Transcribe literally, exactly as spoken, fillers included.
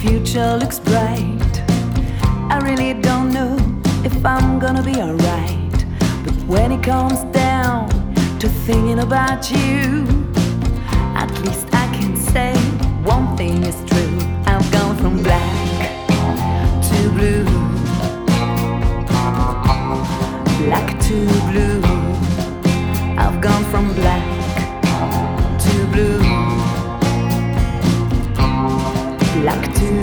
Future looks bright. I really don't know if I'm gonna be alright. But when it comes down to thinking about you,